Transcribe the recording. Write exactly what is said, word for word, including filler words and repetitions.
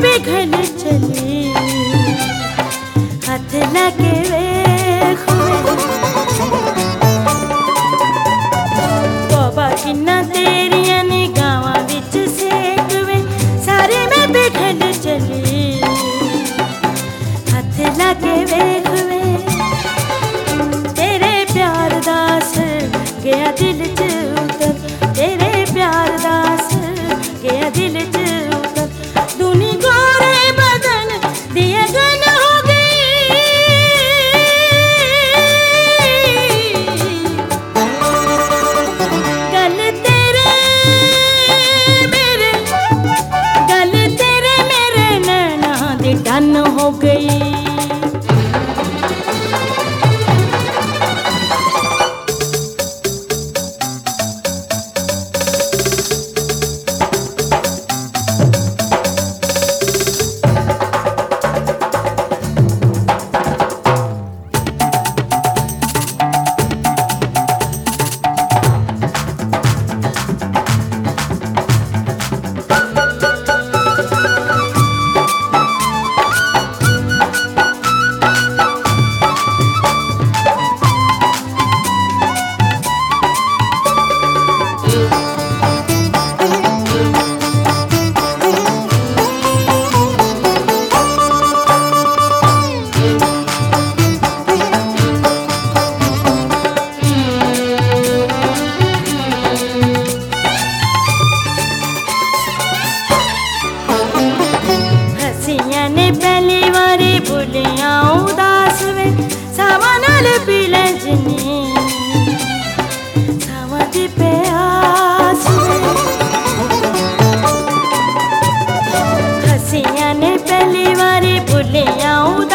पिघल चली हाथ लगे वेख बाबा किन्ना तेरिया निगाहां विच सेक वे सारे मैं पिघल चली हाथ लगे वेख वे तेरे प्यार दा असर गया दिल च उतर तेरे प्यार दा असर गया दिल च उतर दुनी गोरे बदन दी अगन हो गई गल तेरे मेरे गल तेरे मेरे नैना दी डन हो गई। पहली वारी भुलिया उदास वे सावा नाल पी लैंजनी सावा दी प्यास हसिया ने पहली वारी भुलिया